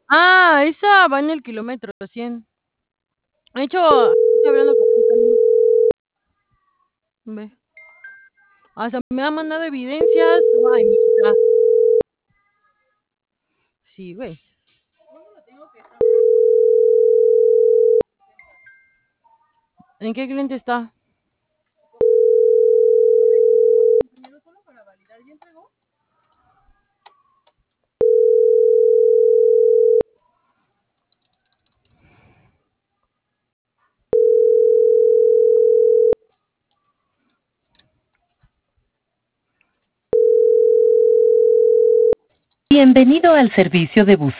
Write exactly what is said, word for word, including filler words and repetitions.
Ah, esa va en el kilómetro cien. De hecho, estoy hablando con él también. Ve. Hasta me ha mandado evidencias. Ay, mijita. Sí, güey. ¿En qué cliente está? Bienvenido al servicio de bus.